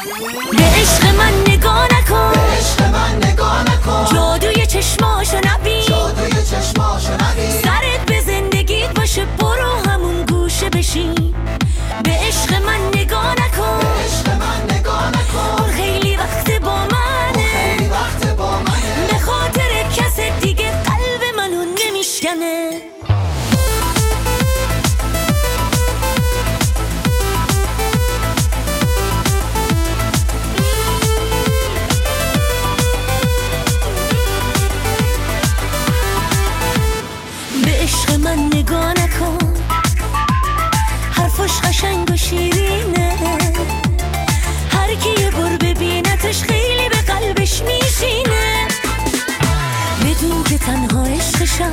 به عشق من نگاه نکن، جادوی چشماشو نبین، سرت به زندگیت باشه برو همون گوشه بشین. به عشق من نگاه نکن، اون خیلی وقت با منه، به خاطر کس دیگه قلب منو نمیشکنه. به عشق من نگاه نکن، حرفش قشنگ و شیرینه، هر کی یه بار ببینتش خیلی به قلبش میشینه. بدون که تنها عشقشم،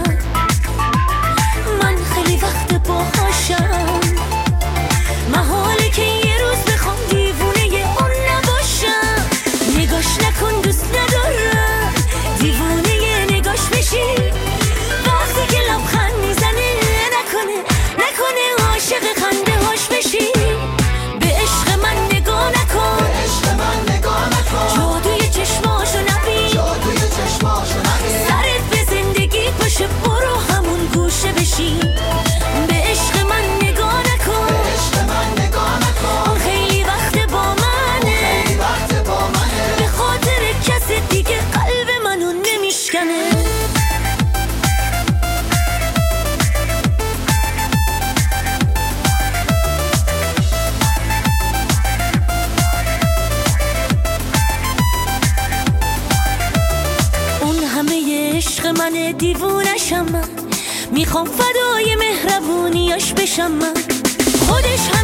من خیلی وقت باهاشم، محاله که یه روز بخوام دیوونه اون نباشم. نگاش نکن دوست ندارم، دیوونه نگاش بشی، وقتی که لبخند میزنه نکنه عاشق خنده هاش بشی. به عشق من نگاه نکن، جادوی چشماشو نبین، سرت به زندگی باشه برو همون گوشه بشی. به عشق من نگاه نکن، اون خیلی وقت با منه، به خاطر کس دیگه قلب منو نمیشکنه. عشق من دیوونشم، من میخوام فدای مهربونیاش بشم، من خودش هم